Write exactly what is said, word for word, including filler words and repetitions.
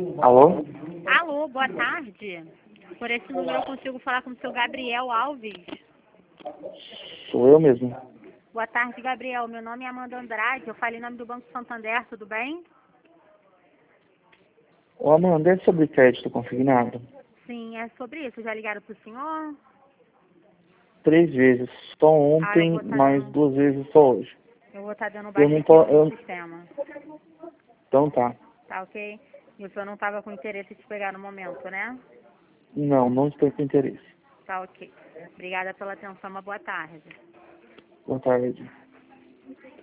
Alô? Alô, boa tarde. Por esse número eu consigo falar com o seu Gabriel Alves. Sou eu mesmo. Boa tarde, Gabriel. Meu nome é Amanda Andrade. Eu falei em nome do Banco Santander, tudo bem? Ô, Amanda, é sobre crédito consignado? Sim, é sobre isso. Já ligaram para o senhor? Três vezes. Só Ah, eu ontem, vou estar mais dando, duas vezes só hoje. eu vou estar dando Eu baixa não aqui tô... no Eu... sistema. Então tá. Tá ok? E o senhor não estava com interesse de pegar no momento, né? Não, não estou com interesse. Tá ok. Obrigada pela atenção. Uma boa tarde. Boa tarde.